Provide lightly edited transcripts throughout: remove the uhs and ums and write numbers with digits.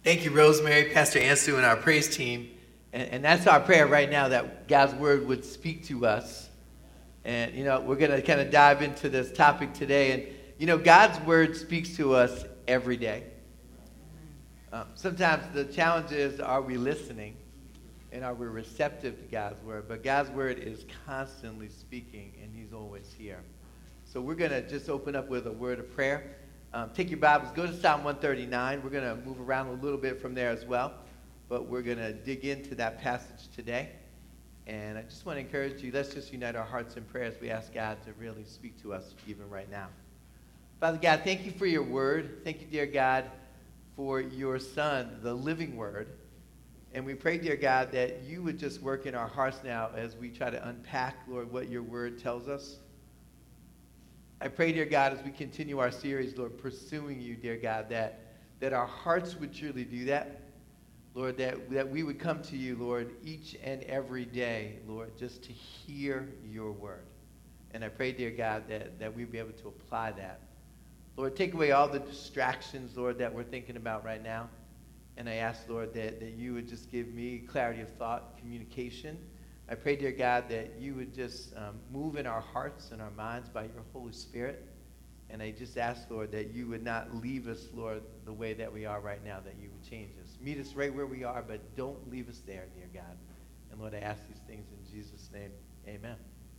Thank you, Rosemary, Pastor Ansu, and our praise team. And that's our prayer right now, that God's word would speak to us. And, we're going to kind of dive into this topic today. And, God's word speaks to us every day. Sometimes the challenge is, are we listening? And are we receptive to God's word? But God's word is constantly speaking, and he's always here. So we're going to just open up with a word of prayer. Take your Bibles, go to Psalm 139. We're going to move around a little bit from there as well. But we're going to dig into that passage today. And I just want to encourage you, let's just unite our hearts in prayer as we ask God to really speak to us even right now. Father God, thank you for your word. Thank you, dear God, for your Son, the living word. And we pray, dear God, that you would just work in our hearts now as we try to unpack, Lord, what your word tells us. I pray, dear God, as we continue our series, Lord, pursuing you, dear God, that our hearts would truly do that. Lord, that we would come to you, Lord, each and every day, Lord, just to hear your word. And I pray, dear God, that we'd be able to apply that. Lord, take away all the distractions, Lord, that we're thinking about right now. And I ask, Lord, that you would just give me clarity of thought, communication. I pray, dear God, that you would just move in our hearts and our minds by your Holy Spirit. And I just ask, Lord, that you would not leave us, Lord, the way that we are right now, that you would change us. Meet us right where we are, but don't leave us there, dear God. And Lord, I ask these things in Jesus' name. Amen.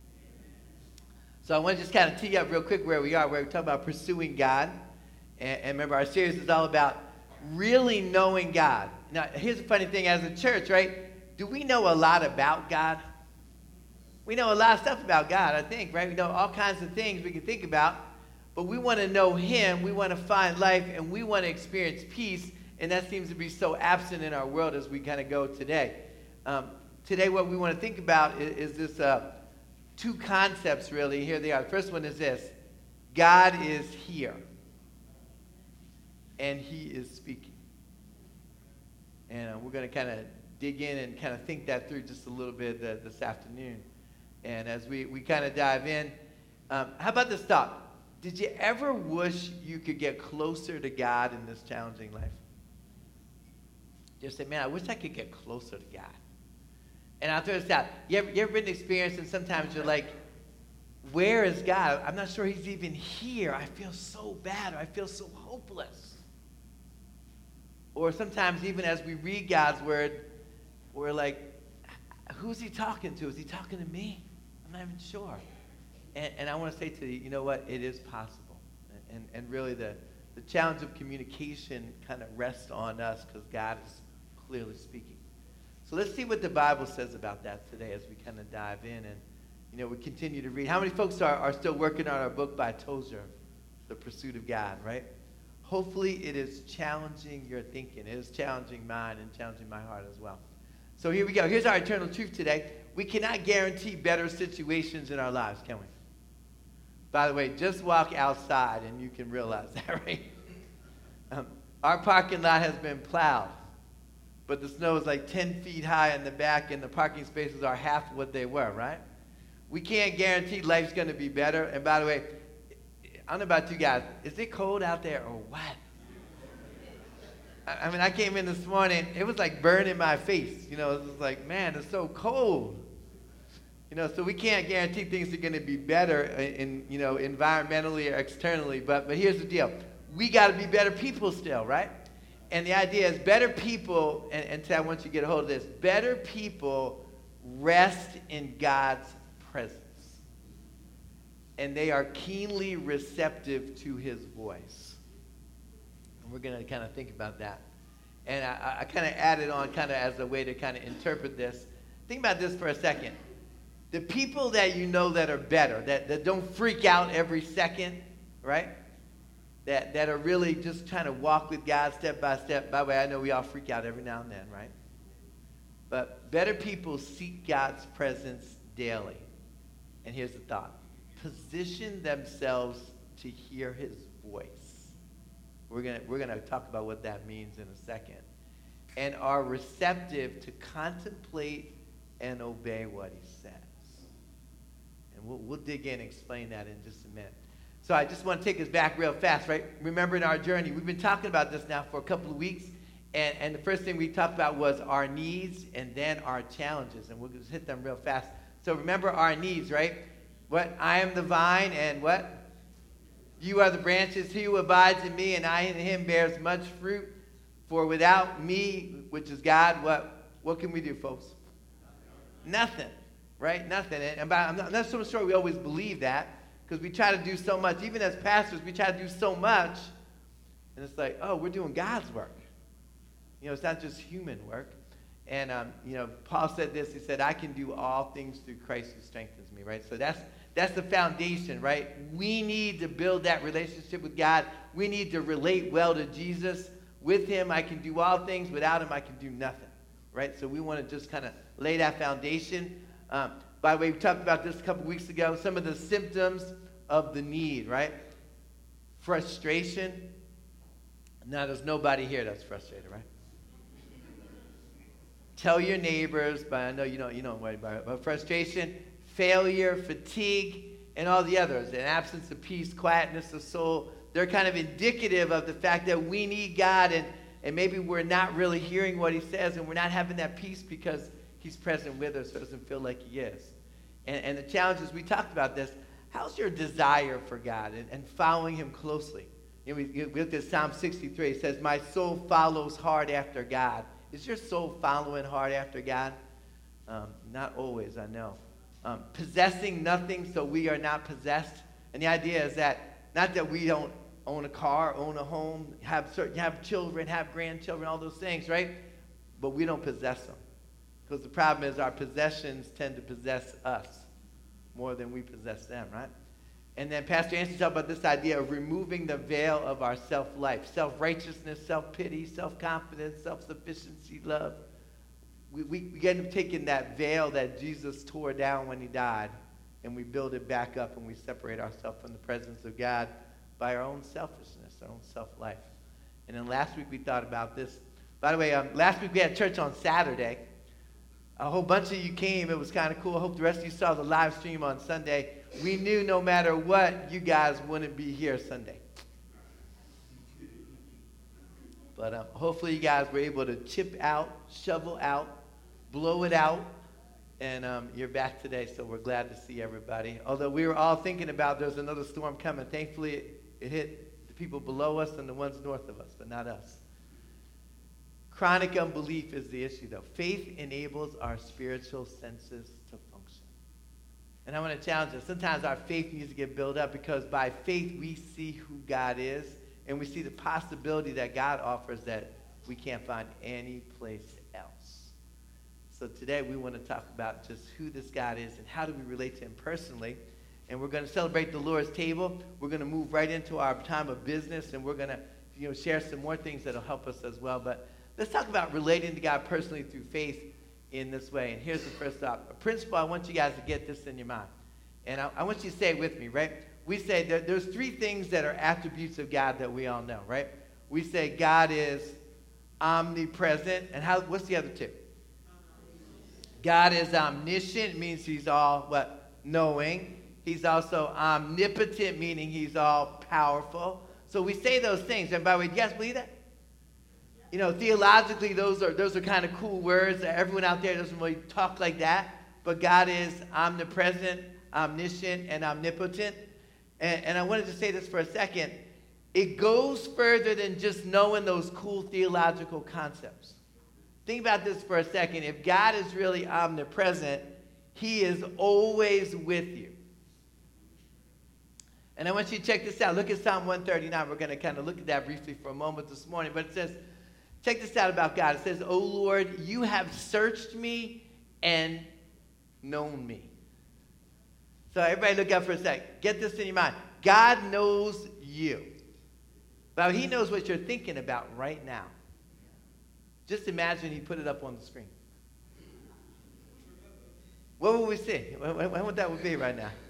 So I want to just kind of tee up real quick where we are. We're talking about pursuing God. And remember, our series is all about really knowing God. Now, here's a funny thing. As a church, right, do we know a lot about God? We know a lot of stuff about God, I think, right? We know all kinds of things we can think about. But we want to know him, we want to find life, and we want to experience peace, and that seems to be so absent in our world as we kind of go today. Today what we want to think about is this two concepts, really. Here they are. The first one is this: God is here, and he is speaking. And we're going to kind of dig in and kind of think that through just a little bit this afternoon. And as we kind of dive in, how about this thought? Did you ever wish you could get closer to God in this challenging life? Just say, man, I wish I could get closer to God. And I'll throw this out. You ever been experienced, and sometimes you're like, where is God? I'm not sure he's even here. I feel so bad. Or I feel so hopeless. Or sometimes even as we read God's word, we're like, who's he talking to? Is he talking to me? I'm not even sure. And I want to say to you, you know what? It is possible. And really the challenge of communication kind of rests on us because God is clearly speaking. So let's see what the Bible says about that today as we kind of dive in and, we continue to read. How many folks are still working on our book by Tozer, The Pursuit of God, right? Hopefully it is challenging your thinking. It is challenging mine and challenging my heart as well. So here we go. Here's our eternal truth today. We cannot guarantee better situations in our lives, can we? By the way, just walk outside and you can realize that, right? Our parking lot has been plowed, but the snow is like 10 feet high in the back and the parking spaces are half what they were, right? We can't guarantee life's going to be better. And by the way, I don't know about you guys. Is it cold out there or what? I mean, I came in this morning. It was like burning my face. It was like, man, it's so cold. So we can't guarantee things are going to be better environmentally or externally. But here's the deal. We got to be better people still, right? And the idea is better people, and today I want you to get a hold of this, better people rest in God's presence. And they are keenly receptive to his voice. And we're going to kind of think about that. And I kind of added on kind of as a way to kind of interpret this. Think about this for a second. The people that you know that are better, that don't freak out every second, right? That are really just trying to walk with God step by step. By the way, I know we all freak out every now and then, right? But better people seek God's presence daily. And here's the thought. Position themselves to hear his voice. We're gonna talk about what that means in a second. And are receptive to contemplate and obey what he says. And we'll dig in and explain that in just a minute. So I just want to take us back real fast, right? Remember in our journey, we've been talking about this now for a couple of weeks, And the first thing we talked about was our needs and then our challenges. And we'll just hit them real fast. So remember our needs, right? What? I am the vine, and what? You are the branches. He who abides in me and I in him bears much fruit. For without me, which is God, what can we do, folks? Nothing, right? Nothing. And I'm not so sure we always believe that, because we try to do so much. Even as pastors, we try to do so much. And it's like, oh, we're doing God's work. It's not just human work. And, Paul said this. He said, I can do all things through Christ who strengthens me, right? So that's the foundation, right? We need to build that relationship with God. We need to relate well to Jesus. With him, I can do all things. Without him, I can do nothing, right? So we want to just kind of lay that foundation. By the way, we talked about this a couple weeks ago. Some of the symptoms of the need, right? Frustration. Now, there's nobody here that's frustrated, right? Tell your neighbors, but I know you don't worry about it. But frustration, failure, fatigue, and all the others, an absence of peace, quietness of soul, they're kind of indicative of the fact that we need God, and maybe we're not really hearing what he says, and we're not having that peace because he's present with us, so it doesn't feel like he is. And the challenge is, we talked about this, how's your desire for God and following him closely? We looked at Psalm 63. It says, my soul follows hard after God. Is your soul following hard after God? Not always, I know. Possessing nothing so we are not possessed. And the idea is that, not that we don't own a car, own a home, have children, have grandchildren, all those things, right? But we don't possess them. Because the problem is our possessions tend to possess us more than we possess them, right? And then Pastor Anthony talked about this idea of removing the veil of our self-life, self-righteousness, self-pity, self-confidence, self-sufficiency, love. We end up taking that veil that Jesus tore down when he died, and we build it back up, and we separate ourselves from the presence of God by our own selfishness, our own self-life. And then last week we thought about this. By the way, last week we had church on Saturday. A whole bunch of you came. It was kind of cool. I hope the rest of you saw the live stream on Sunday. We knew no matter what, you guys wouldn't be here Sunday. But hopefully you guys were able to chip out, shovel out, blow it out, and you're back today, so we're glad to see everybody. Although we were all thinking about there's another storm coming. Thankfully, it hit the people below us and the ones north of us, but not us. Chronic unbelief is the issue, though. Faith enables our spiritual senses to function. And I want to challenge us. Sometimes our faith needs to get built up because by faith we see who God is and we see the possibility that God offers that we can't find any place else. So today we want to talk about just who this God is and how do we relate to him personally. And we're going to celebrate the Lord's table. We're going to move right into our time of business, and we're going to share some more things that will help us as well. But let's talk about relating to God personally through faith in this way. And here's the first thought. A principle, I want you guys to get this in your mind. And I want you to say it with me, right? We say that there's three things that are attributes of God that we all know, right? We say God is omnipresent. And what's the other two? God is omniscient. It means he's all, what? Knowing. He's also omnipotent, meaning he's all powerful. So we say those things. And by the way, do you guys believe that? Theologically, those are kind of cool words. Everyone out there doesn't really talk like that. But God is omnipresent, omniscient, and omnipotent. And I wanted to say this for a second. It goes further than just knowing those cool theological concepts. Think about this for a second. If God is really omnipresent, he is always with you. And I want you to check this out. Look at Psalm 139. We're going to kind of look at that briefly for a moment this morning. But it says, check this out about God. It says, O Lord, you have searched me and known me. So everybody look up for a sec. Get this in your mind. God knows you. But he knows what you're thinking about right now. Just imagine he put it up on the screen. What would we see? What would that be right now?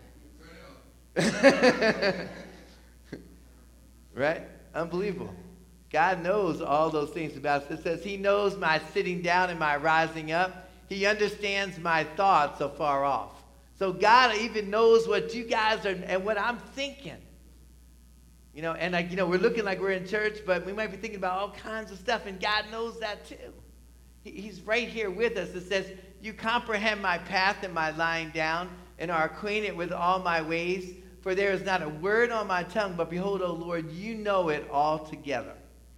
Right? Unbelievable. God knows all those things about us. It says he knows my sitting down and my rising up. He understands my thoughts afar off. So God even knows what you guys are and what I'm thinking. And we're looking like we're in church, but we might be thinking about all kinds of stuff, and God knows that too. He's right here with us. It says, you comprehend my path and my lying down, and are acquainted with all my ways. For there is not a word on my tongue, but behold, O Lord, you know it altogether.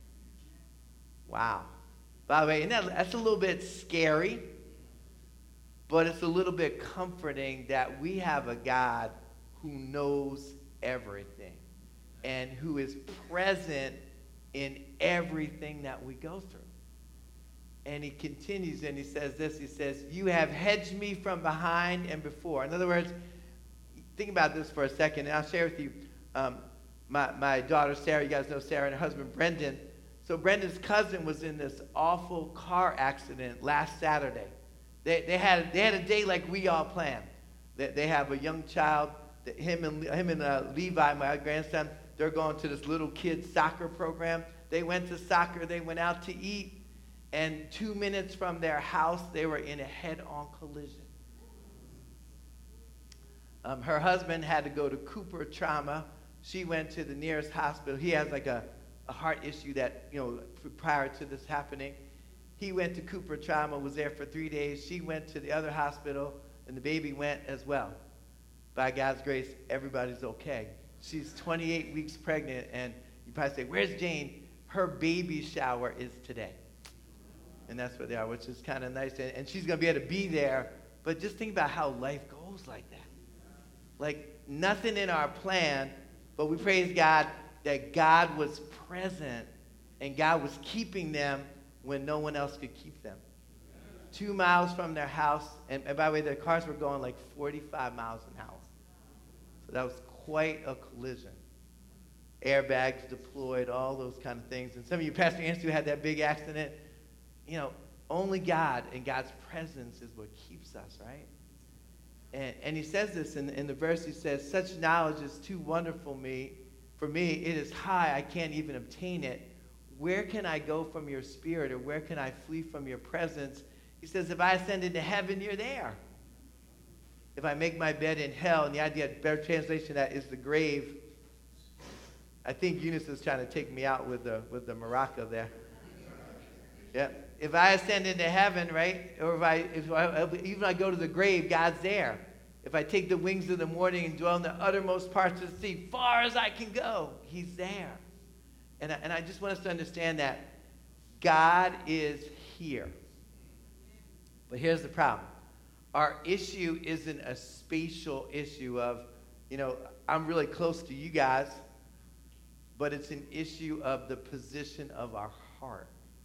Wow. By the way, that's a little bit scary, but it's a little bit comforting that we have a God who knows everything and who is present in everything that we go through. And he continues and he says this. He says, you have hedged me from behind and before. In other words, think about this for a second, and I'll share with you my daughter Sarah. You guys know Sarah, and her husband Brendan. So Brendan's cousin was in this awful car accident last Saturday. They had a day like we all planned. They have a young child. Him and Levi, my grandson, they're going to this little kids soccer program. They went to soccer. They went out to eat. And 2 minutes from their house, they were in a head-on collision. Her husband had to go to Cooper Trauma. She went to the nearest hospital. He has like a heart issue that, prior to this happening. He went to Cooper Trauma, was there for 3 days. She went to the other hospital, and the baby went as well. By God's grace, everybody's okay. She's 28 weeks pregnant, and you probably say, where's Jane? Her baby shower is today. And that's where they are, which is kind of nice. And she's going to be able to be there. But just think about how life goes like that. Like nothing in our plan, but we praise God that God was present and God was keeping them when no one else could keep them. 2 miles from their house, and by the way, their cars were going like 45 miles an hour. So that was quite a collision. Airbags deployed, all those kind of things. And some of you, Pastor Andrew, had that big accident. Only God and God's presence is what keeps us, right? And he says this in the verse. He says, such knowledge is too wonderful for me. It is high. I can't even obtain it. Where can I go from your spirit, or where can I flee from your presence? He says, if I ascend into heaven, you're there. If I make my bed in hell, and the idea, better translation of that is the grave. I think Eunice is trying to take me out with the maraca there. Yeah. If I ascend into heaven, right, or if I go to the grave, God's there. If I take the wings of the morning and dwell in the uttermost parts of the sea, far as I can go, he's there. And I just want us to understand that God is here. But here's the problem. Our issue isn't a spatial issue of, I'm really close to you guys, but it's an issue of the position of our heart.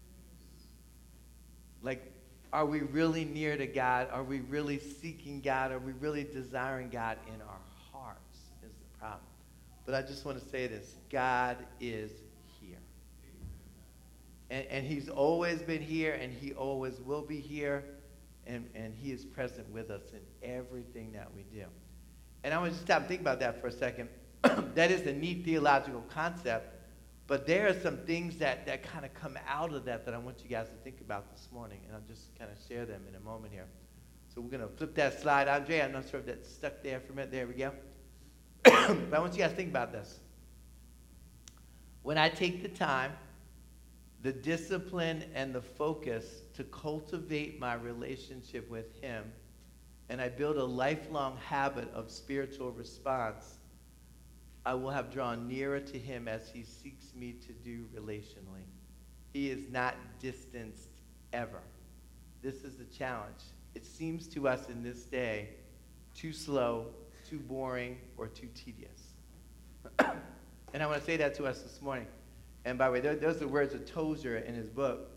Like, are we really near to God? Are we really seeking God? Are we really desiring God in our hearts is the problem. But I just want to say this. God is here. And he's always been here, and he always will be here. And he is present with us in everything that we do. And I want to stop and think about that for a second. That is a neat theological concept. But there are some things that kind of come out of that I want you guys to think about this morning. And I'll just kind of share them in a moment here. So we're going to flip that slide. Andre, I'm not sure if that's stuck there for a minute. There we go. But I want you guys to think about this. When I take the time, the discipline, and the focus to cultivate my relationship with him, and I build a lifelong habit of spiritual response, I will have drawn nearer to him as he seeks me to do relationally. He is not distanced ever. This is the challenge. It seems to us in this day too slow, too boring, or too tedious. And I want to say that to us this morning. And by the way, those are the words of Tozer in his book.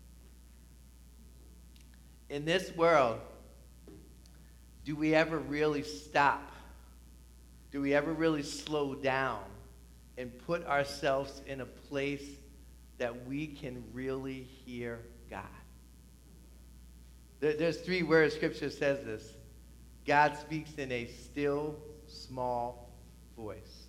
In this world, do we ever really stop? Do we ever really slow down and put ourselves in a place that we can really hear God? There's 3 words Scripture says this. God speaks in a still, small voice.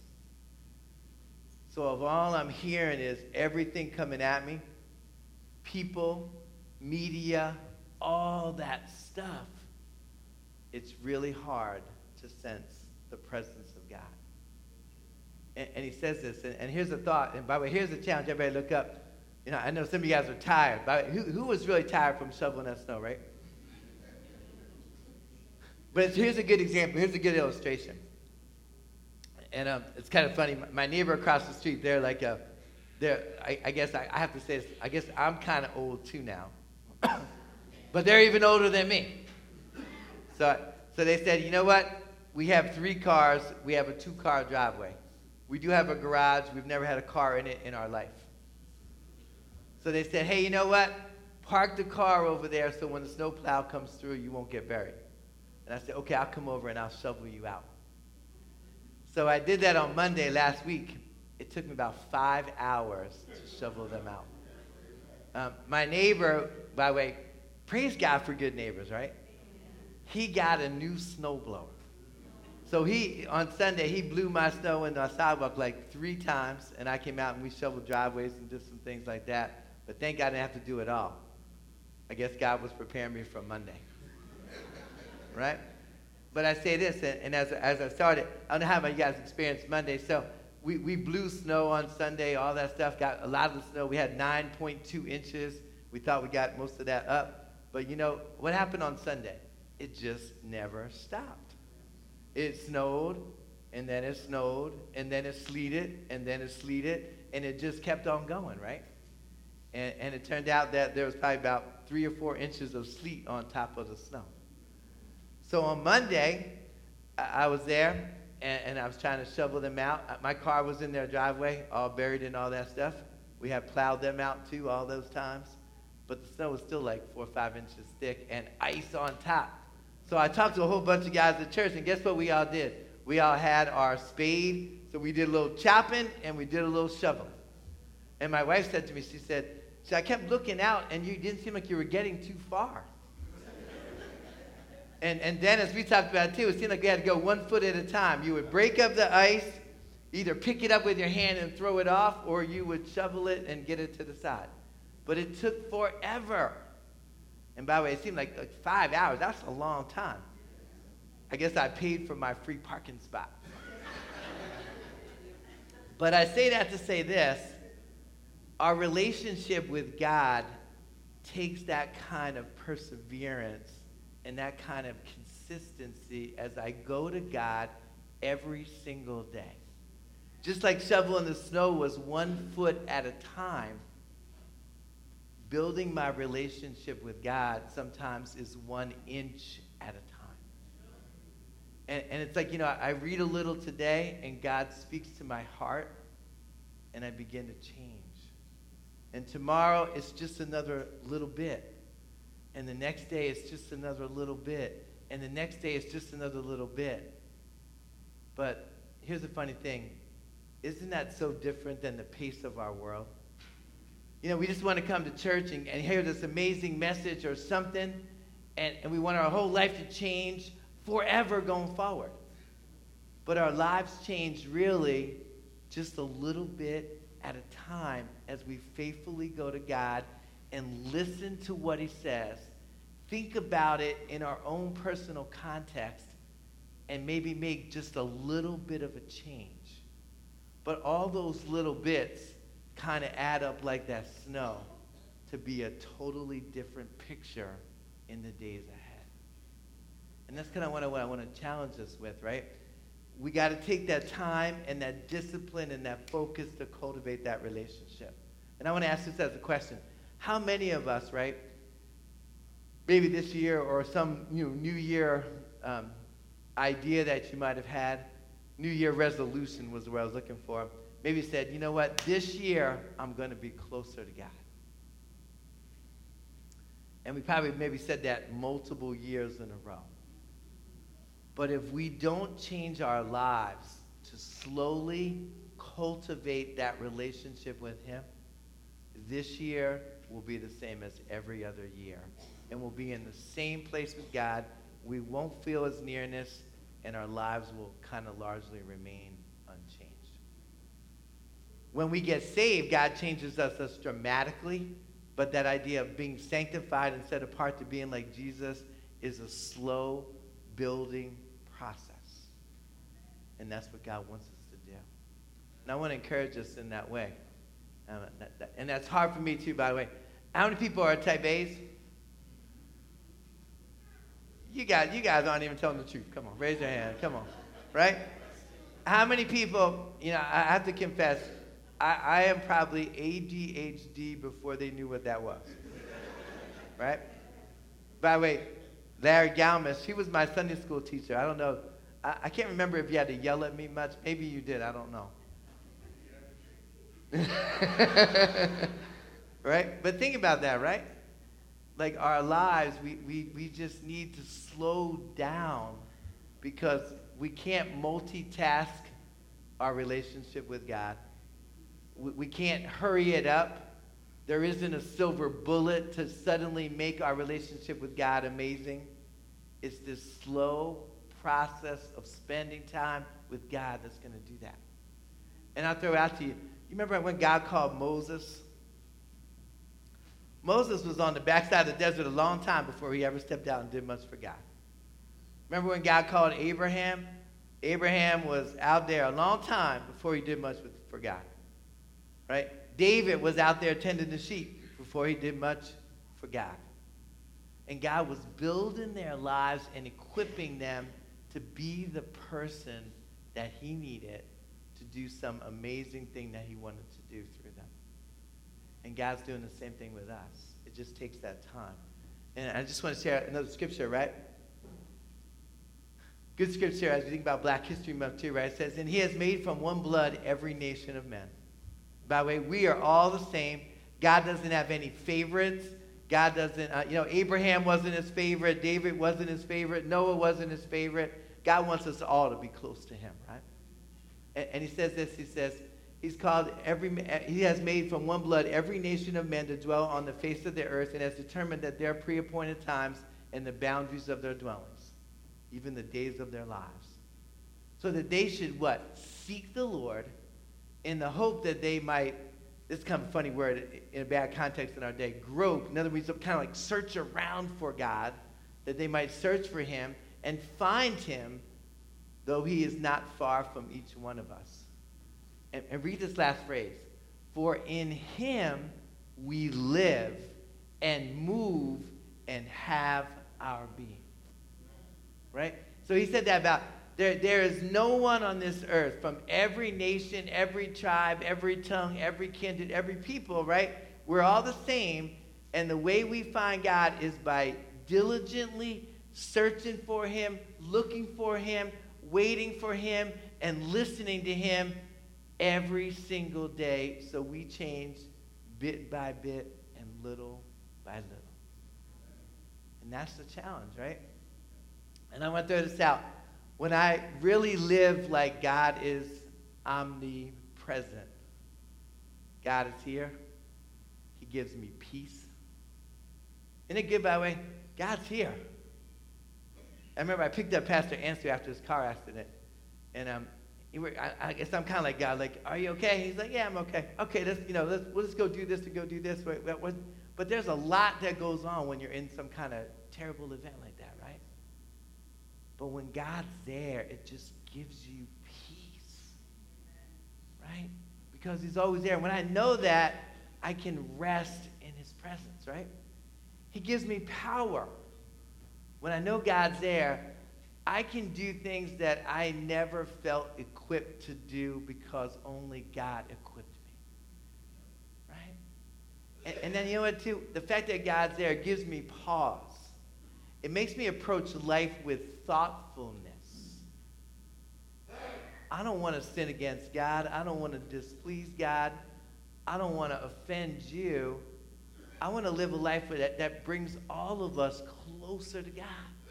So if all I'm hearing is everything coming at me, people, media, all that stuff, it's really hard to sense the presence of God. And he says this, and here's the thought, and by the way, here's the challenge. Everybody look up. You know, I know some of you guys are tired. By the way, who was really tired from shoveling that snow, right? But here's a good example. Here's a good illustration. And it's kind of funny. My neighbor across the street, they're like, I guess I have to say this. I guess I'm kind of old too now. But they're even older than me. So they said, you know what? We have 3 cars. We have a 2-car driveway. We do have a garage. We've never had a car in it in our life. So they said, hey, you know what? Park the car over there so when the snowplow comes through, you won't get buried. And I said, okay, I'll come over and I'll shovel you out. So I did that on Monday last week. It took me about 5 hours to shovel them out. My neighbor, by the way, praise God for good neighbors, right? He got a new snowblower. So on Sunday, he blew my snow into our sidewalk like 3 times, and I came out and we shoveled driveways and did some things like that. But thank God I didn't have to do it all. I guess God was preparing me for Monday. Right? But I say this, and as I started, I don't know how many of you guys experienced Monday. So we blew snow on Sunday, all that stuff, got a lot of the snow. We had 9.2 inches. We thought we got most of that up. But you know, what happened on Sunday? It just never stopped. It snowed, and then it snowed, and then it sleeted, and then it sleeted, and it just kept on going, right? And it turned out that there was probably about 3 or 4 inches of sleet on top of the snow. So on Monday, I was there, and I was trying to shovel them out. My car was in their driveway, all buried in all that stuff. We had plowed them out, too, all those times. But the snow was still like 4 or 5 inches thick, and ice on top. So I talked to a whole bunch of guys at church, and guess what we all did? We all had our spade, so we did a little chopping, and we did a little shoveling. And my wife said to me, she said, I kept looking out, and you didn't seem like you were getting too far. And then, as we talked about, too, it seemed like we had to go 1 foot at a time. You would break up the ice, either pick it up with your hand and throw it off, or you would shovel it and get it to the side. But it took forever. And by the way, it seemed like 5 hours. That's a long time. I guess I paid for my free parking spot. But I say that to say this. Our relationship with God takes that kind of perseverance and that kind of consistency as I go to God every single day. Just like shoveling the snow was 1 foot at a time, building my relationship with God sometimes is 1 inch at a time. And it's like, you know, I read a little today and God speaks to my heart and I begin to change. And tomorrow it's just another little bit. And the next day it's just another little bit. And the next day it's just another little bit. But here's the funny thing. Isn't that so different than the pace of our world? You know, we just want to come to church and hear this amazing message or something, and we want our whole life to change forever going forward. But our lives change really just a little bit at a time as we faithfully go to God and listen to what he says, think about it in our own personal context, and maybe make just a little bit of a change. But all those little bits kind of add up like that snow to be a totally different picture in the days ahead. And that's kind of what I want to challenge us with, right? We got to take that time and that discipline and that focus to cultivate that relationship. And I want to ask this as a question. How many of us, right, maybe this year or some New Year idea that you might have had, New Year resolution was the word I was looking for, maybe said, you know what, this year I'm going to be closer to God. And we probably maybe said that multiple years in a row. But if we don't change our lives to slowly cultivate that relationship with him, this year will be the same as every other year. And we'll be in the same place with God. We won't feel his nearness, and our lives will kind of largely remain unchanged. When we get saved, God changes us dramatically, but that idea of being sanctified and set apart to being like Jesus is a slow building process. And that's what God wants us to do. And I want to encourage us in that way. And that's hard for me too, by the way. How many people are type A's? You guys aren't even telling the truth. Come on, raise your hand. Come on, right? How many people, I have to confess, I am probably ADHD before they knew what that was, right? By the way, Larry Galmus, he was my Sunday school teacher. I don't know. I can't remember if you had to yell at me much. Maybe you did. I don't know. Right? But think about that, right? Like our lives, we just need to slow down because we can't multitask our relationship with God. We can't hurry it up. There isn't a silver bullet to suddenly make our relationship with God amazing. It's this slow process of spending time with God that's going to do that. And I'll throw it out to you. You remember when God called Moses? Moses was on the backside of the desert a long time before he ever stepped out and did much for God. Remember when God called Abraham? Abraham was out there a long time before he did much for God. Right? David was out there tending the sheep before he did much for God. And God was building their lives and equipping them to be the person that he needed to do some amazing thing that he wanted to do through them. And God's doing the same thing with us. It just takes that time. And I just want to share another scripture, right? Good scripture as we think about Black History Month too, right? It says, and he has made from one blood every nation of men. By the way, we are all the same. God doesn't have any favorites. God doesn't, Abraham wasn't his favorite. David wasn't his favorite. Noah wasn't his favorite. God wants us all to be close to him, right? And he says this, he says, he has made from one blood every nation of men to dwell on the face of the earth and has determined that their pre-appointed times and the boundaries of their dwellings, even the days of their lives. So that they should what? Seek the Lord in the hope that they might, this is kind of a funny word in a bad context in our day, grope. In other words, kind of like search around for God, that they might search for him and find him, though he is not far from each one of us. And read this last phrase. For in him we live and move and have our being. Right? So he said that about there is no one on this earth from every nation, every tribe, every tongue, every kindred, every people, right? We're all the same. And the way we find God is by diligently searching for him, looking for him, waiting for him, and listening to him every single day, so we change bit by bit and little by little. And that's the challenge, right? And I want to throw this out. When I really live like God is omnipresent, God is here. He gives me peace. Isn't it good, by the way? God's here. I remember I picked up Pastor Ansel after his car accident, and I guess I'm kind of like God, like, are you okay? He's like, yeah, I'm okay. Okay, we'll just go do this and go do this. But there's a lot that goes on when you're in some kind of terrible event like that, right? But when God's there, it just gives you peace, right? Because he's always there. When I know that, I can rest in his presence, right? He gives me power. When I know God's there, I can do things that I never felt equipped to do because only God equipped me. Right? And then you know what, too? The fact that God's there gives me pause. It makes me approach life with thoughtfulness. I don't want to sin against God. I don't want to displease God. I don't want to offend you. I want to live a life that brings all of us closer to God.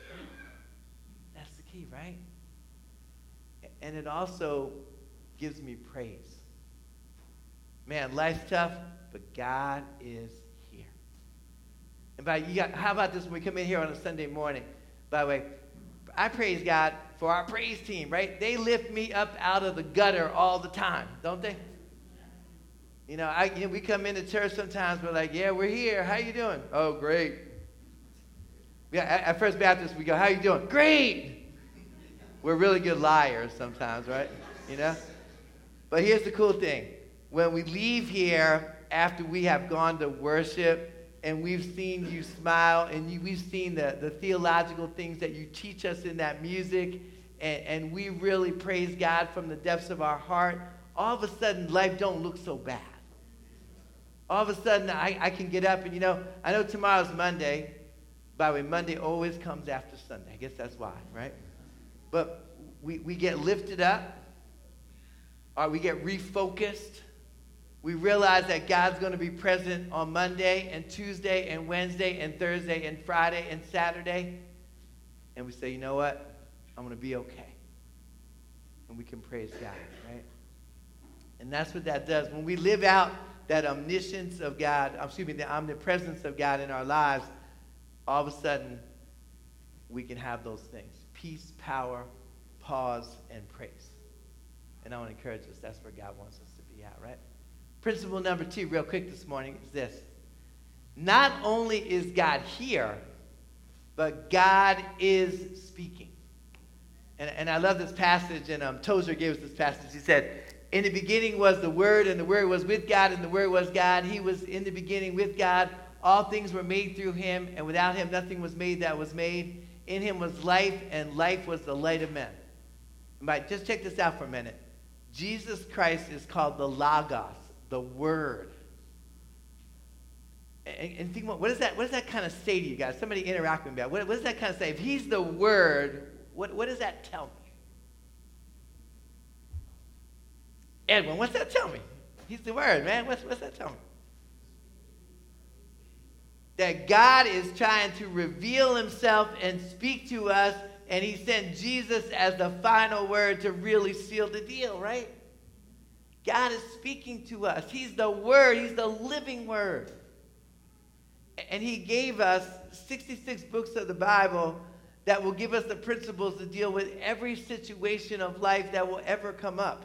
Right? And it also gives me praise. Man, life's tough, but God is here. And how about this when we come in here on a Sunday morning? By the way, I praise God for our praise team, right? They lift me up out of the gutter all the time, don't they? We come into church sometimes, we're like, yeah, we're here. How you doing? Oh, great. At First Baptist, we go, how you doing? Great. We're really good liars sometimes, right? But here's the cool thing. When we leave here after we have gone to worship and we've seen you smile and we've seen the theological things that you teach us in that music, and we really praise God from the depths of our heart, all of a sudden life don't look so bad. All of a sudden I can get up and, I know tomorrow's Monday. By the way, Monday always comes after Sunday. I guess that's why, right? But we get lifted up, or we get refocused. We realize that God's going to be present on Monday and Tuesday and Wednesday and Thursday and Friday and Saturday. And we say, you know what? I'm going to be okay. And we can praise God, right? And that's what that does. When we live out that omniscience of God, the omnipresence of God in our lives, all of a sudden, we can have those things. Peace, power, pause, and praise. And I want to encourage us. That's where God wants us to be at, right? Principle number 2, real quick this morning, is this. Not only is God here, but God is speaking. And I love this passage, and Tozer gave us this passage. He said, in the beginning was the Word, and the Word was with God, and the Word was God. He was in the beginning with God. All things were made through him, and without him nothing was made that was made. In him was life, and life was the light of men. But just check this out for a minute. Jesus Christ is called the Logos, the Word. And think about, what does that kind of say to you guys? Somebody interact with me about it. What does that kind of say? If he's the Word, what does that tell me? Edwin, what's that tell me? He's the Word, man. What's that tell me? That God is trying to reveal himself and speak to us, and he sent Jesus as the final word to really seal the deal, right? God is speaking to us. He's the Word. He's the living Word. And he gave us 66 books of the Bible that will give us the principles to deal with every situation of life that will ever come up.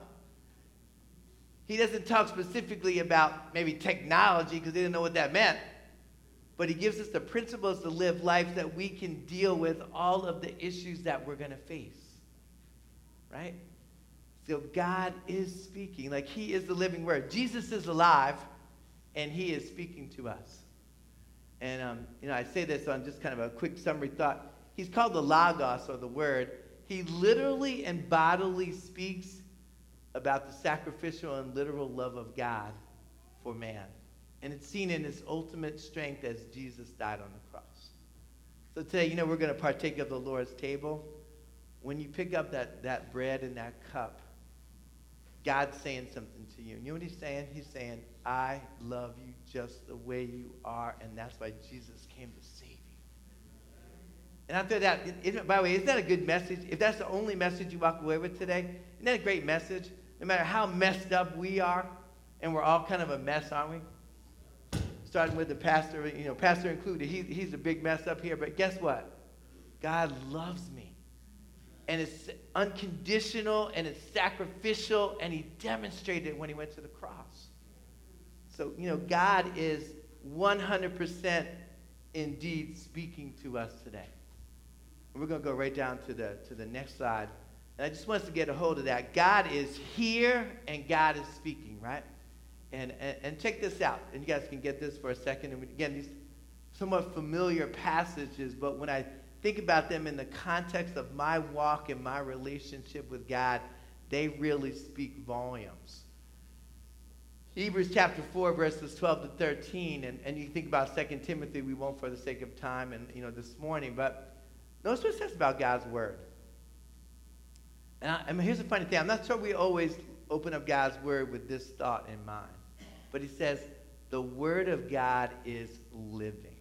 He doesn't talk specifically about maybe technology because they didn't know what that meant. But he gives us the principles to live life that we can deal with all of the issues that we're going to face. Right? So God is speaking. Like, he is the living Word. Jesus is alive, and he is speaking to us. And, I say this on just kind of a quick summary thought. He's called the Logos, or the Word. He literally and bodily speaks about the sacrificial and literal love of God for man. And it's seen in its ultimate strength as Jesus died on the cross. So today, we're going to partake of the Lord's table. When you pick up that bread and that cup, God's saying something to you. And you know what he's saying? He's saying, I love you just the way you are, and that's why Jesus came to save you. And after that, by the way, isn't that a good message? If that's the only message you walk away with today, isn't that a great message? No matter how messed up we are, and we're all kind of a mess, aren't we? Starting with the pastor, pastor included. He's a big mess up here, but guess what? God loves me. And it's unconditional, and it's sacrificial, and he demonstrated it when he went to the cross. So, God is 100% indeed speaking to us today. And we're going to go right down to the next slide. And I just want us to get a hold of that. God is here, and God is speaking, right? And check this out. And you guys can get this for a second. And again, these somewhat familiar passages, but when I think about them in the context of my walk and my relationship with God, they really speak volumes. Hebrews chapter 4, verses 12 to 13, and you think about 2 Timothy, we won't for the sake of time and this morning, but notice what it says about God's Word. And here's the funny thing. I'm not sure we always open up God's Word with this thought in mind. But he says, the Word of God is living.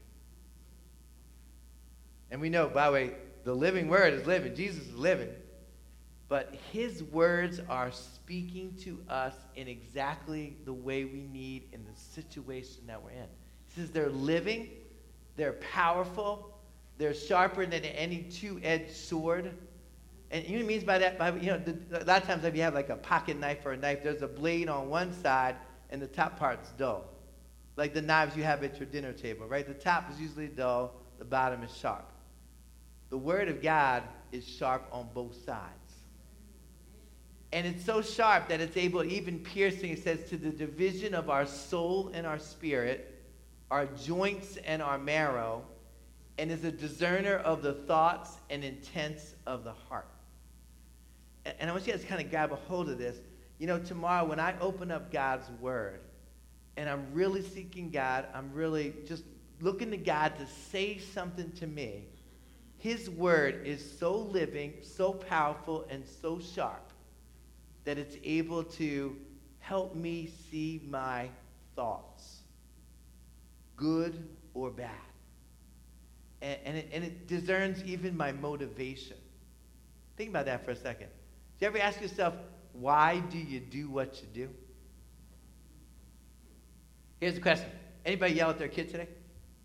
And we know, by the way, the living Word is living. Jesus is living. But his words are speaking to us in exactly the way we need in the situation that we're in. He says they're living, they're powerful, they're sharper than any two-edged sword. And you know what it means by that? A lot of times if you have like a pocket knife or a knife, there's a blade on one side and the top part's dull. Like the knives you have at your dinner table, right? The top is usually dull, the bottom is sharp. The Word of God is sharp on both sides. And it's so sharp that it's able, even piercing, it says, to the division of our soul and our spirit, our joints and our marrow, and is a discerner of the thoughts and intents of the heart. And I want you guys to kind of grab a hold of this. You know, tomorrow when I open up God's word, and I'm really seeking God, I'm really just looking to God to say something to me, his word is so living, so powerful, and so sharp that it's able to help me see my thoughts, good or bad. And it discerns even my motivation. Think about that for a second. Do you ever ask yourself, why do you do what you do? Here's the question. Anybody yell at their kid today?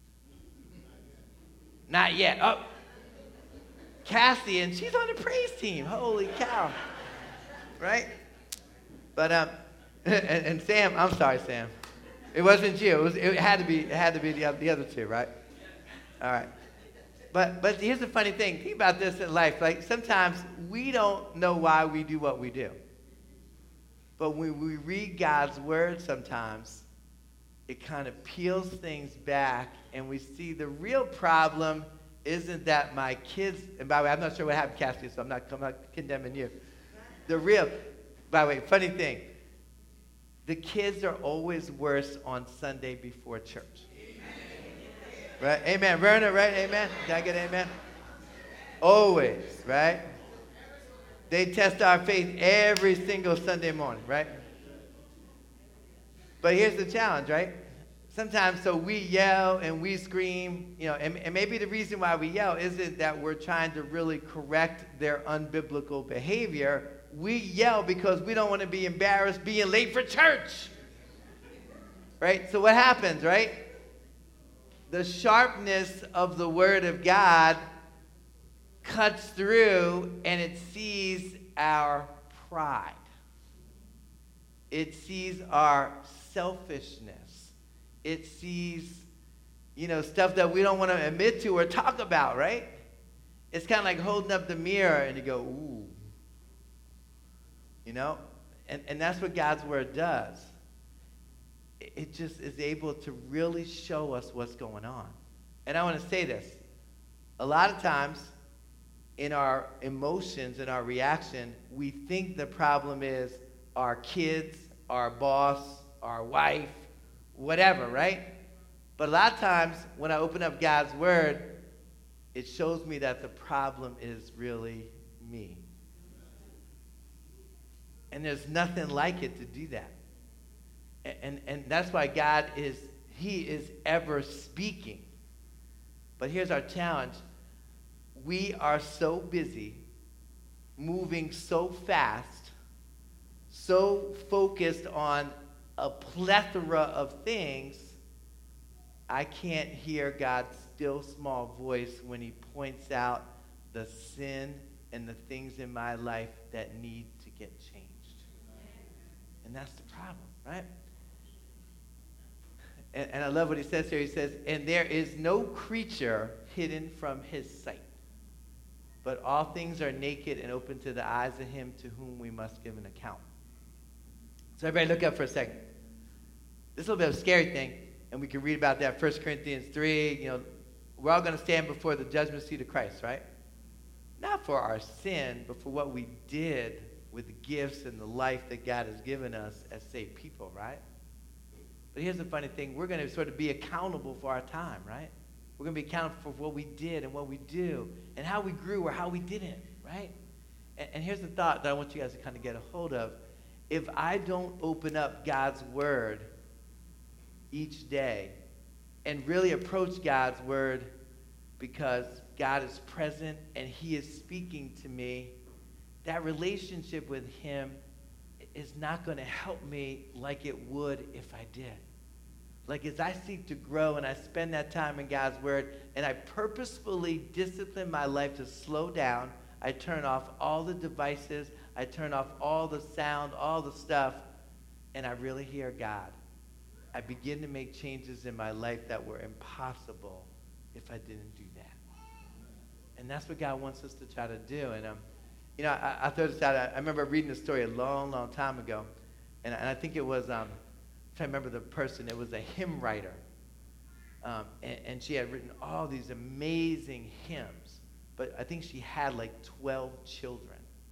Not yet. Oh, Cassie, and she's on the praise team. Holy cow. Right? But, and Sam, I'm sorry, Sam. It wasn't you. It had to be the other two, right? All right. But here's the funny thing. Think about this in life. Like, sometimes we don't know why we do what we do. But when we read God's word sometimes, it kind of peels things back, and we see the real problem isn't that my kids, and by the way, I'm not sure what happened, Cassie, so I'm not condemning you. By the way, funny thing, the kids are always worse on Sunday before church. Right? Amen. Werner, right? Amen. Did I get amen? Always, right? They test our faith every single Sunday morning, right? But here's the challenge, right? Sometimes, so we yell and we scream, you know, and maybe the reason why we yell isn't that we're trying to really correct their unbiblical behavior. We yell because we don't want to be embarrassed being late for church. Right? So what happens, right? The sharpness of the Word of God cuts through, and it sees our pride. It sees our selfishness. It sees, you know, stuff that we don't want to admit to or talk about, right? It's kind of like holding up the mirror and you go, ooh. You know? And that's what God's Word does. It just is able to really show us what's going on. And I want to say this. A lot of times, in our emotions and our reaction, we think the problem is our kids, our boss, our wife, whatever, right? But a lot of times, when I open up God's Word, it shows me that the problem is really me. And there's nothing like it to do that. And that's why God He is ever speaking. But here's our challenge. We are so busy, moving so fast, so focused on a plethora of things, I can't hear God's still small voice when he points out the sin and the things in my life that need to get changed. And that's the problem, right? And I love what he says here. He says, and there is no creature hidden from his sight, but all things are naked and open to the eyes of him to whom we must give an account. So everybody look up for a second. This is a little bit of a scary thing, and we can read about that 1 Corinthians 3. You know, we're all going to stand before the judgment seat of Christ, right? Not for our sin, but for what we did with the gifts and the life that God has given us as saved people, right? But here's the funny thing. We're going to sort of be accountable for our time, right? We're going to be accountable for what we did and what we do and how we grew or how we didn't, right? And here's the thought that I want you guys to kind of get a hold of. If I don't open up God's Word each day and really approach God's Word because God is present and he is speaking to me, that relationship with him is not going to help me like it would if I did. Like as I seek to grow and I spend that time in God's Word and I purposefully discipline my life to slow down, I turn off all the devices, I turn off all the sound, all the stuff, and I really hear God. I begin to make changes in my life that were impossible if I didn't do that. And that's what God wants us to try to do. I throw this out. I remember reading a story a long, long time ago, and I think it was, I'm trying to remember the person. It was a hymn writer, and she had written all these amazing hymns, but I think she had like 12 children.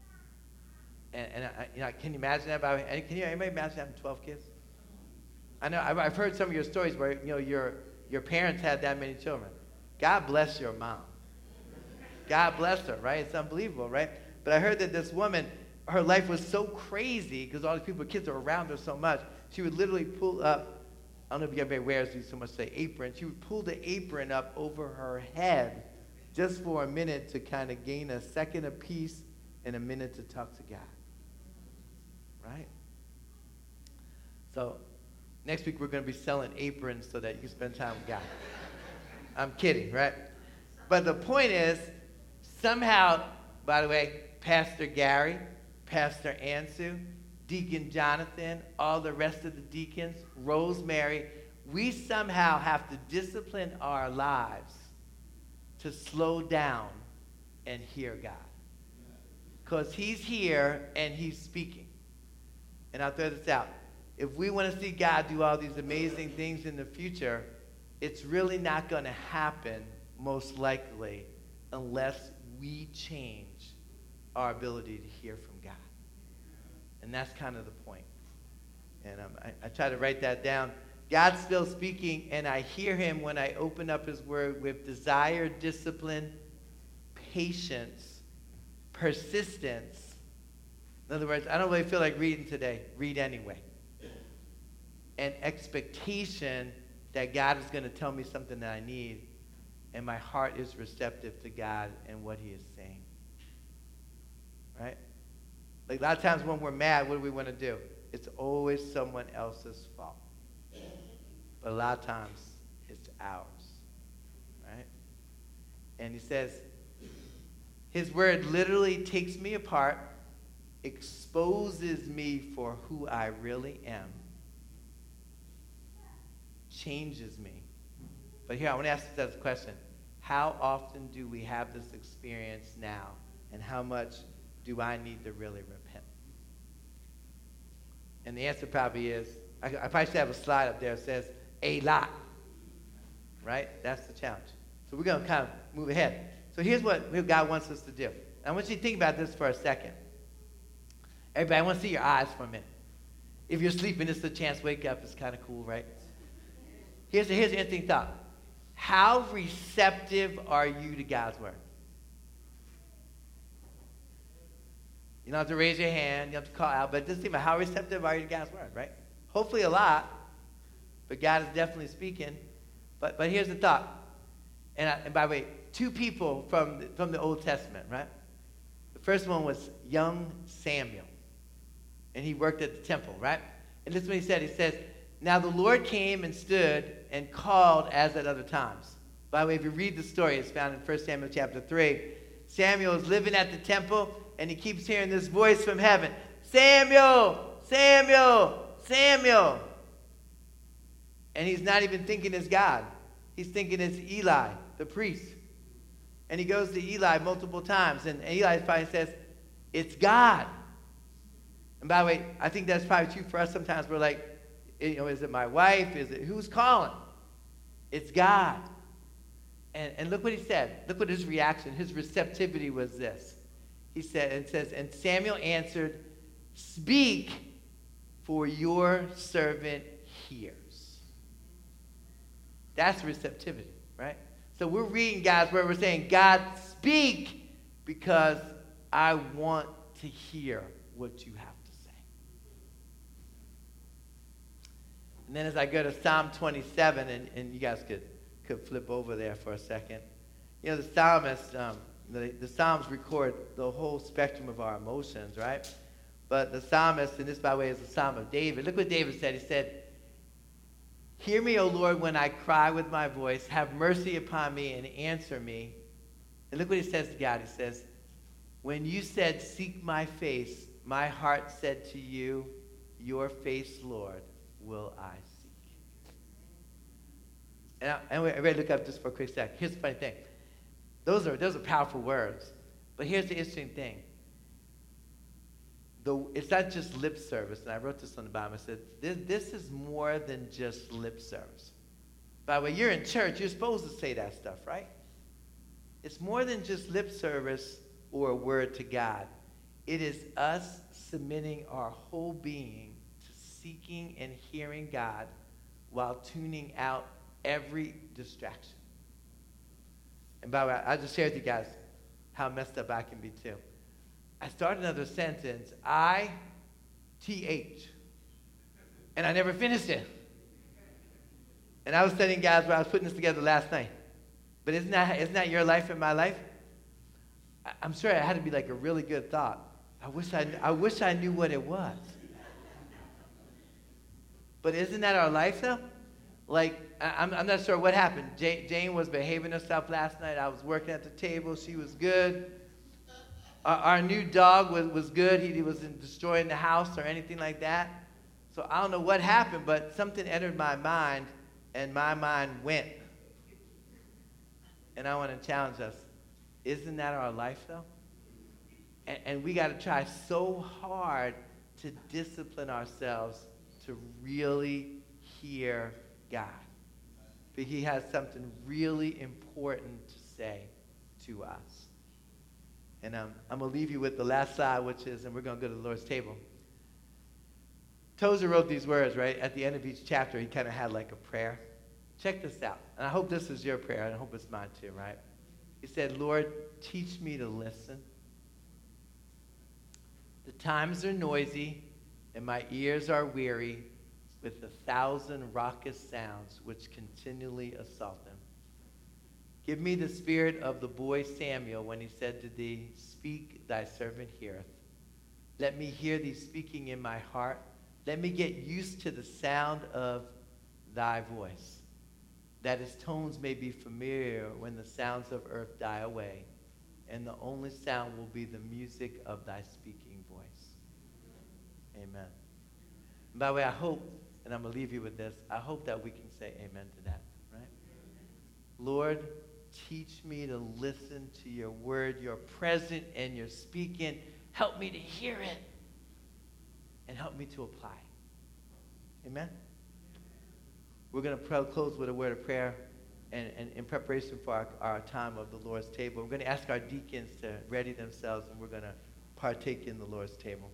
Can you imagine that? Can anybody imagine having 12 kids? I know I've heard some of your stories where your parents had that many children. God bless your mom. God bless her, right? It's unbelievable, right? But I heard that this woman, her life was so crazy because all these kids are around her so much. She would literally pull up, I don't know if you ever wears these so much, say apron. She would pull the apron up over her head just for a minute to kind of gain a second of peace and a minute to talk to God. Right? So next week we're going to be selling aprons so that you can spend time with God. I'm kidding, right? But the point is, somehow, by the way, Pastor Gary, Pastor Ansu, Deacon Jonathan, all the rest of the deacons, Rosemary, we somehow have to discipline our lives to slow down and hear God. Because he's here and he's speaking. And I'll throw this out. If we want to see God do all these amazing things in the future, it's really not going to happen, most likely, unless we change our ability to hear from God. And that's kind of the point. And I try to write that down. God's still speaking, and I hear him when I open up his word with desire, discipline, patience, persistence. In other words, I don't really feel like reading today. Read anyway. And expectation that God is going to tell me something that I need, and my heart is receptive to God and what he is saying. Right? Like a lot of times when we're mad, what do we want to do? It's always someone else's fault. But a lot of times, it's ours. Right? And he says, his word literally takes me apart, exposes me for who I really am, changes me. But here, I want to ask this question. How often do we have this experience now? And how much do I need to really repent? And the answer probably is, I probably should have a slide up there that says, a lot. Right? That's the challenge. So we're going to kind of move ahead. So here's what God wants us to do. I want you to think about this for a second. Everybody, I want to see your eyes for a minute. If you're sleeping, this is a chance to wake up. It's kind of cool, right? Here's an interesting thought. How receptive are you to God's word? You don't have to raise your hand. You don't have to call out. But just think about how receptive are you to God's word, right? Hopefully a lot. But God is definitely speaking. But here's the thought. And by the way, two people from the Old Testament, right? The first one was young Samuel. And he worked at the temple, right? And this is what he said. He says, now the Lord came and stood and called as at other times. By the way, if you read the story, it's found in 1 Samuel chapter 3. Samuel is living at the temple, and he keeps hearing this voice from heaven. Samuel! Samuel! Samuel! And he's not even thinking it's God. He's thinking it's Eli, the priest. And he goes to Eli multiple times, and Eli probably says, it's God. And by the way, I think that's probably true for us sometimes. We're like, is it my wife? Who's calling? It's God. And look what he said. Look what his reaction, his receptivity was this. He said, it says, and Samuel answered, speak, for your servant hears. That's receptivity, right? So we're reading God's word. We're saying, God, speak, because I want to hear what you have to say. And then as I go to Psalm 27, and you guys could flip over there for a second. You know, the psalmist, the Psalms record the whole spectrum of our emotions, right? But the psalmist, and this, by the way, is the Psalm of David. Look what David said. He said, hear me, O Lord, when I cry with my voice. Have mercy upon me and answer me. And look what he says to God. He says, when you said, seek my face, my heart said to you, your face, Lord, will I seek. And I ready to look up just for a quick sec. Here's the funny thing. Those are powerful words. But here's the interesting thing. it's not just lip service. And I wrote this on the bottom. I said, this is more than just lip service. By the way, you're in church. You're supposed to say that stuff, right? It's more than just lip service or a word to God. It is us submitting our whole being to seeking and hearing God while tuning out every distraction. And by the way, I just shared with you guys how messed up I can be too. I started another sentence, I-T-H, and I never finished it. And I was telling guys when I was putting this together last night, but isn't that your life and my life? I'm sure it had to be like a really good thought. I wish I knew what it was. But isn't that our life though? Like, I'm not sure what happened. Jane was behaving herself last night. I was working at the table. She was good. Our new dog was good. He wasn't destroying the house or anything like that. So I don't know what happened, but something entered my mind, and my mind went. And I want to challenge us. Isn't that our life, though? And we got to try so hard to discipline ourselves to really hear God. But he has something really important to say to us. And I'm going to leave you with the last slide, which is, and we're going to go to the Lord's table. Tozer wrote these words, right? At the end of each chapter, he kind of had like a prayer. Check this out. And I hope this is your prayer, and I hope it's mine too, right? He said, Lord, teach me to listen. The times are noisy, and my ears are weary with 1,000 raucous sounds which continually assault them. Give me the spirit of the boy Samuel when he said to thee, speak, thy servant heareth. Let me hear thee speaking in my heart. Let me get used to the sound of thy voice, that its tones may be familiar when the sounds of earth die away, and the only sound will be the music of thy speaking voice. Amen. And by the way, I hope, and I'm going to leave you with this, I hope that we can say amen to that, right? Lord, teach me to listen to your word. You're present and you're speaking. Help me to hear it and help me to apply. Amen? We're going to close with a word of prayer and in preparation for our time of the Lord's table. We're going to ask our deacons to ready themselves, and we're going to partake in the Lord's table.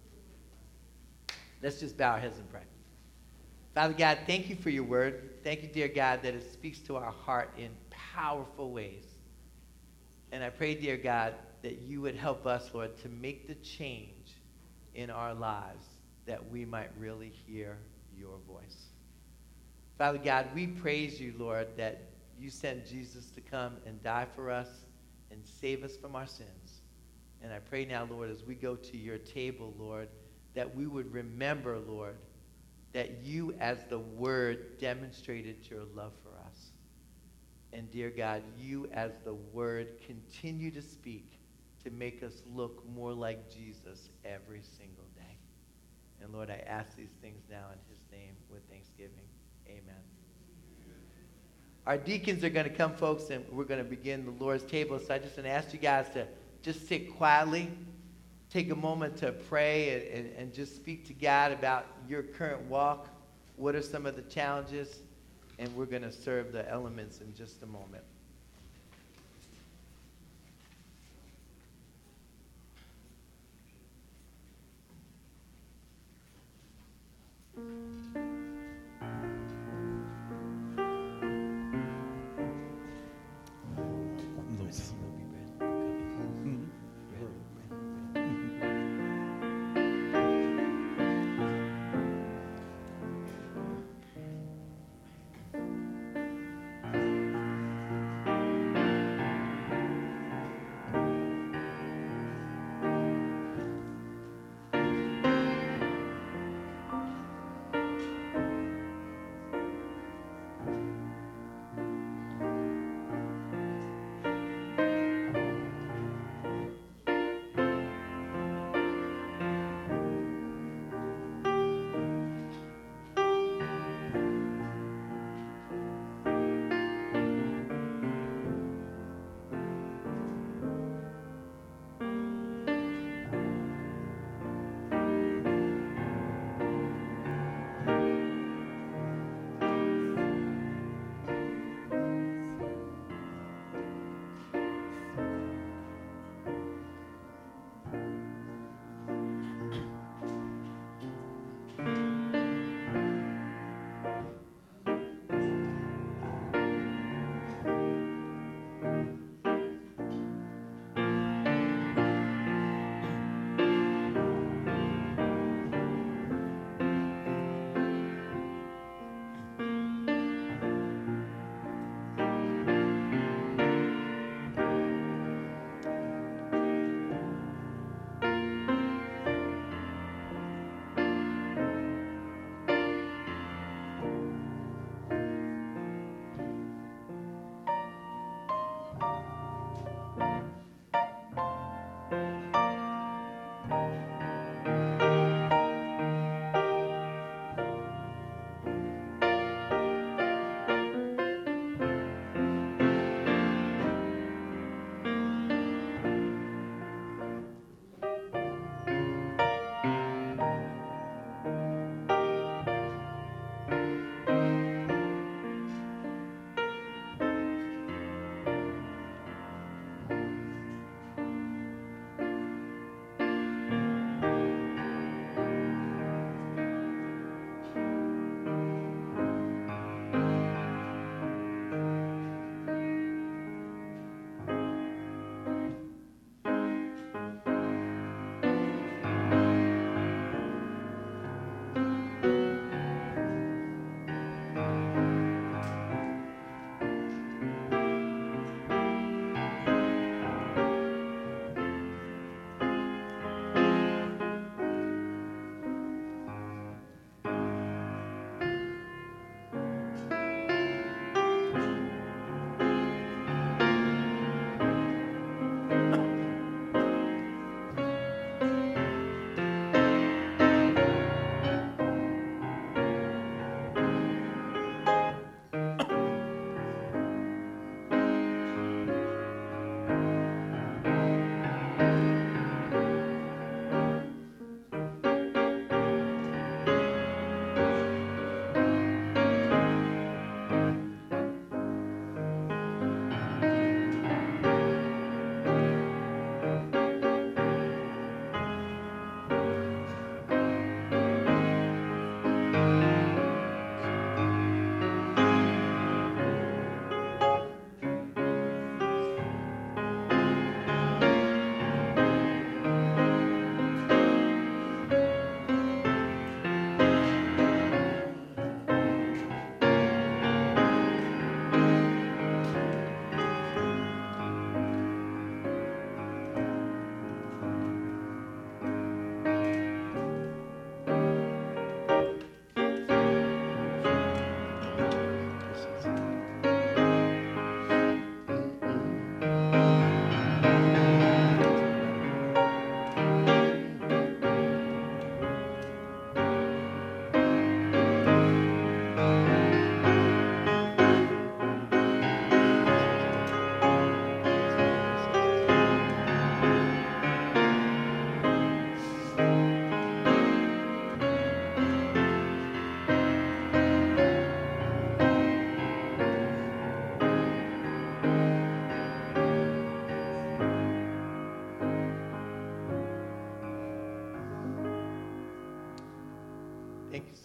Let's just bow our heads and pray. Father God, thank you for your word. Thank you, dear God, that it speaks to our heart in powerful ways. And I pray, dear God, that you would help us, Lord, to make the change in our lives that we might really hear your voice. Father God, we praise you, Lord, that you sent Jesus to come and die for us and save us from our sins. And I pray now, Lord, as we go to your table, Lord, that we would remember, Lord, that you as the Word demonstrated your love for us. And dear God, you as the Word continue to speak to make us look more like Jesus every single day. And Lord, I ask these things now in his name with thanksgiving. Amen. Our deacons are going to come, folks, and we're going to begin the Lord's table. So I just want to ask you guys to just sit quietly, take a moment to pray and just speak to God about your current walk. What are some of the challenges? And we're going to serve the elements in just a moment.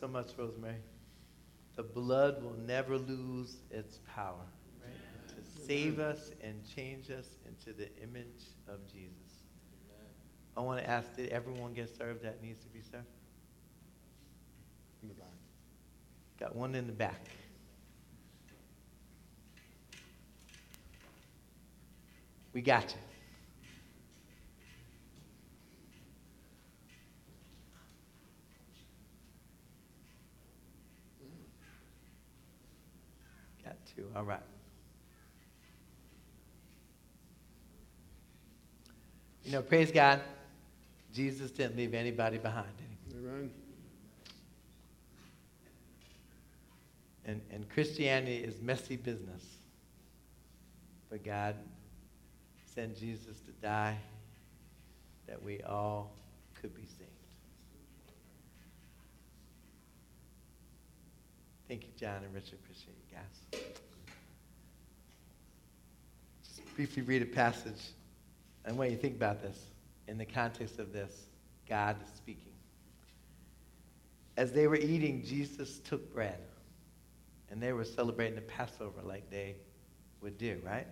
so much, Rosemary. The blood will never lose its power, right? To save us and change us into the image of Jesus. I want to ask, did everyone get served that needs to be served? In the back. Got one in the back. We got you. Got two. All right. You know, praise God, Jesus didn't leave anybody behind. Did he? Amen. And Christianity is messy business. But God sent Jesus to die that we all could be saved. Thank you, John and Richard. Appreciate you guys. Just briefly read a passage. And when you think about this, in the context of this, God is speaking. As they were eating, Jesus took bread. And they were celebrating the Passover like they would do, right?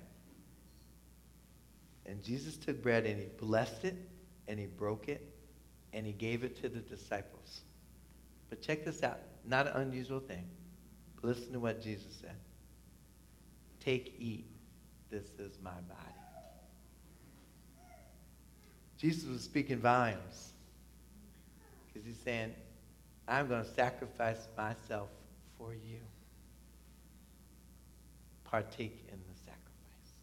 And Jesus took bread and he blessed it and he broke it and he gave it to the disciples. But check this out. Not an unusual thing. But listen to what Jesus said. Take, eat. This is my body. Jesus was speaking volumes. Because he's saying, I'm going to sacrifice myself for you. Partake in the sacrifice.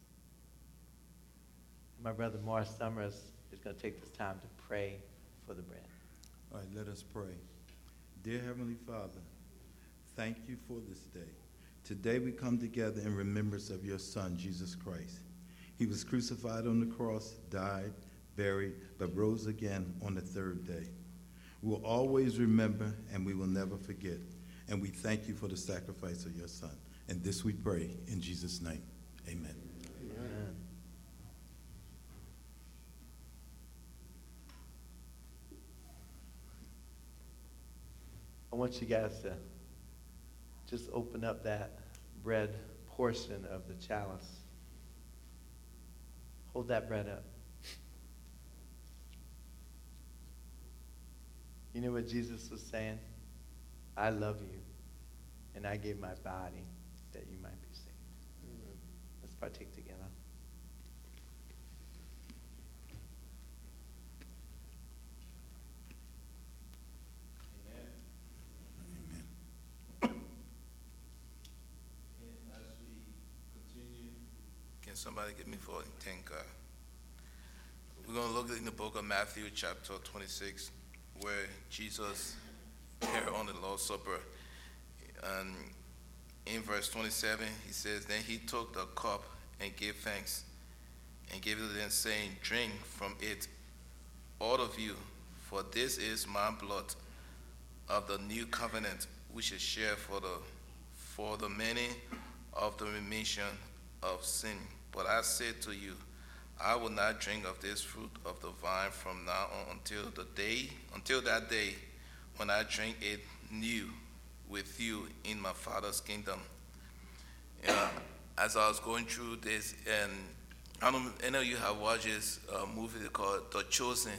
My brother Morris Summers is going to take this time to pray for the bread. All right, let us pray. Dear Heavenly Father, thank you for this day. Today we come together in remembrance of your Son, Jesus Christ. He was crucified on the cross, died, buried, but rose again on the third day. We will always remember and we will never forget. And we thank you for the sacrifice of your Son. And this we pray in Jesus' name. Amen. Amen. I want you guys to just open up that bread portion of the chalice. Hold that bread up. You know what Jesus was saying? I love you, and I gave my body that you might be saved. Amen. Let's partake together. Amen. And as we continue, can somebody get me for thank God? We're going to look in the book of Matthew, chapter 26, where Jesus here on the Lord's Supper, and in verse 27, he says, then he took the cup and gave thanks and gave it to them, saying, drink from it, all of you, for this is my blood of the new covenant, which is shared for the many of the remission of sin. But I say to you, I will not drink of this fruit of the vine from now on until that day when I drink it new with you in my Father's kingdom. As I was going through this, and I know you have watched this movie called The Chosen,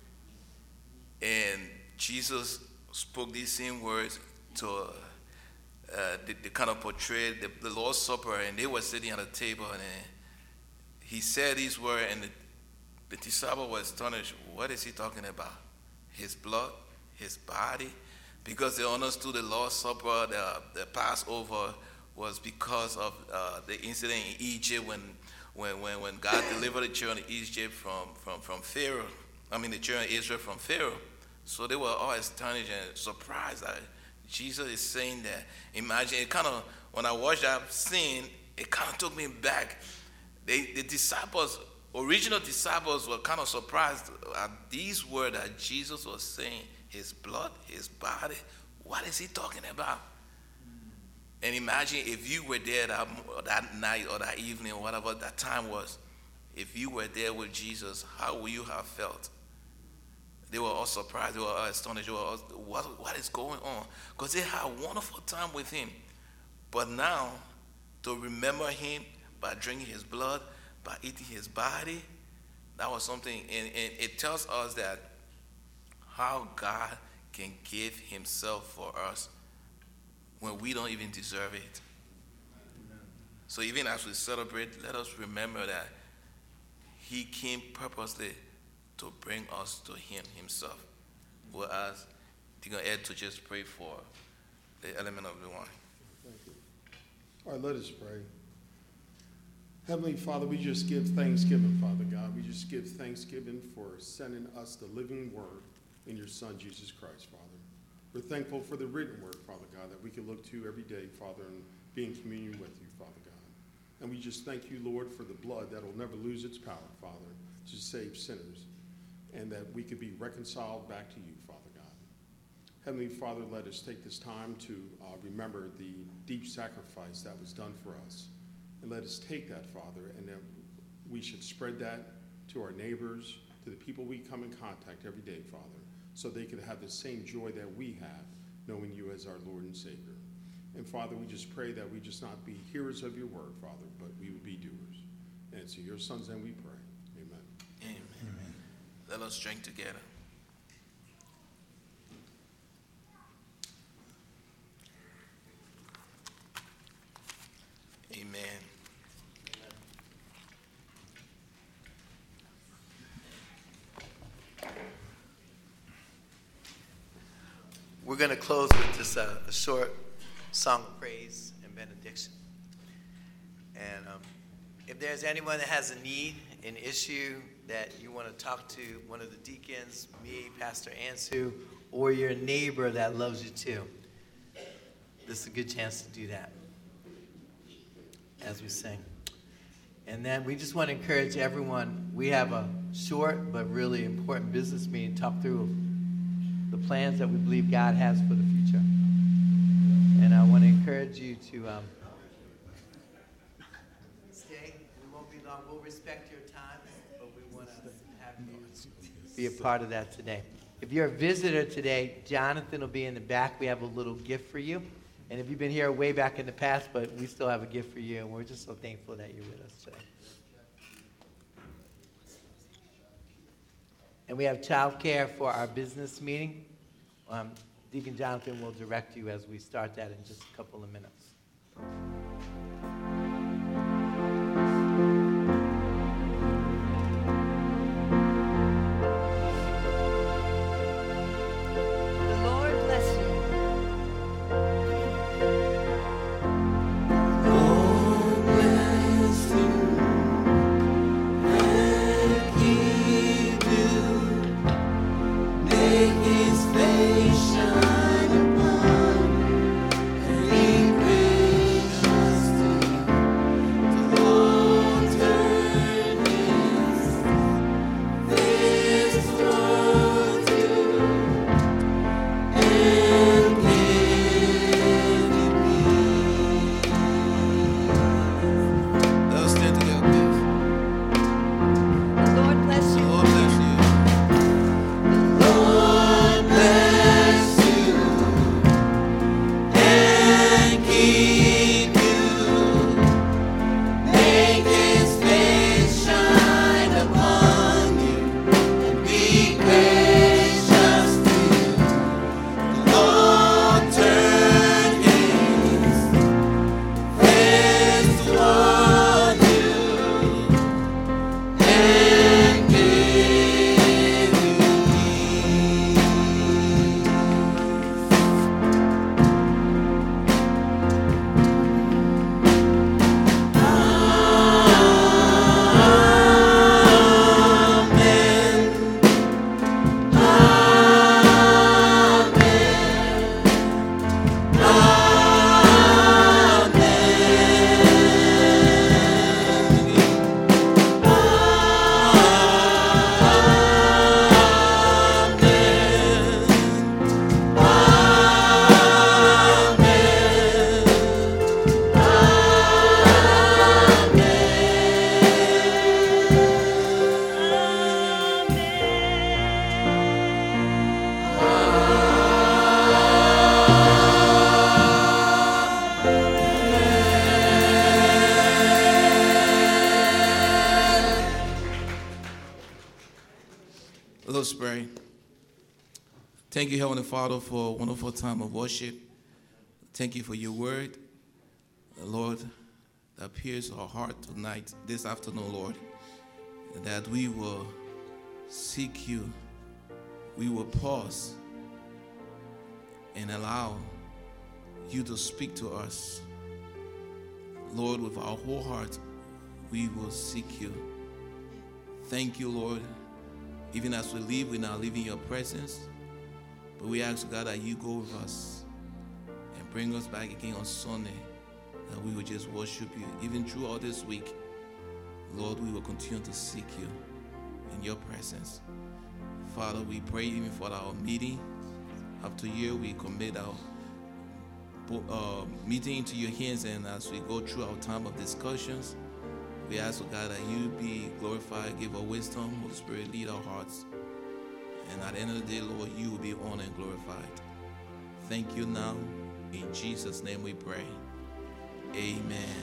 and Jesus spoke these same words to they kind of portrayed the Lord's Supper, and they were sitting at a table, and he said these words, and the disciple was astonished. What is he talking about? His blood, his body? Because they understood the Lord's Supper, the Passover, was because of the incident in Egypt when God delivered the children of Egypt from Pharaoh. The children of Israel from Pharaoh. So they were all astonished and surprised that Jesus is saying that. Imagine, it kind of, when I watched that scene, it kind of took me back. The disciples, original disciples, were kind of surprised at these words that Jesus was saying. His blood, his body. What is he talking about? And imagine if you were there that night or that evening or whatever that time was. If you were there with Jesus, how would you have felt? They were all surprised. They were all astonished. They were all, what is going on? Because they had a wonderful time with him. But now, to remember him by drinking his blood, by eating his body, that was something. And it tells us that how God can give himself for us when we don't even deserve it. Amen. So even as we celebrate, let us remember that he came purposely to bring us to him himself. We'll ask Deacon Ed to just pray for the element of the wine. Thank you. All right, let us pray. Heavenly Father, we just give thanksgiving, Father God. We just give thanksgiving for sending us the living word in your Son, Jesus Christ, Father. We're thankful for the written word, Father God, that we can look to every day, Father, and be in communion with you, Father God. And we just thank you, Lord, for the blood that will never lose its power, Father, to save sinners, and that we could be reconciled back to you, Father God. Heavenly Father, let us take this time to remember the deep sacrifice that was done for us. And let us take that, Father, and that we should spread that to our neighbors, to the people we come in contact every day, Father, so they could have the same joy that we have, knowing you as our Lord and Savior. And Father, we just pray that we just not be hearers of your word, Father, but we would be doers. And it's in your Son's name we pray. Amen. Amen. Amen. Let us drink together. Amen. We're going to close with just a short song of praise and benediction. And if there's anyone that has a need, an issue that you want to talk to one of the deacons, me, Pastor Ansu, or your neighbor that loves you too, this is a good chance to do that as we sing. And then we just want to encourage everyone. We have a short but really important business meeting to talk through the plans that we believe God has for the future. And I want to encourage you to stay. We won't be long. We'll respect your time, but we want to have you be a part of that today. If you're a visitor today, Jonathan will be in the back. We have a little gift for you. And if you've been here way back in the past, but we still have a gift for you, and we're just so thankful that you're with us today. And we have childcare for our business meeting. Deacon Jonathan will direct you as we start that in just a couple of minutes. Shine upon me, and be gracious. thank you, Heavenly Father, for a wonderful time of worship. Thank you for your word, Lord, that pierces our heart tonight, this afternoon, Lord, that we will seek you. We will pause and allow you to speak to us. Lord, with our whole heart, we will seek you. Thank you, Lord. Even as we leave, we're not leaving your presence. But we ask, God, that you go with us and bring us back again on Sunday, that we will just worship you. Even throughout this week, Lord, we will continue to seek you in your presence. Father, we pray even for our meeting. After here, we commit our meeting into your hands, and as we go through our time of discussions, we ask, God, that you be glorified, give us wisdom, Holy Spirit, lead our hearts. And at the end of the day, Lord, you will be honored and glorified. Thank you now. In Jesus' name we pray. Amen.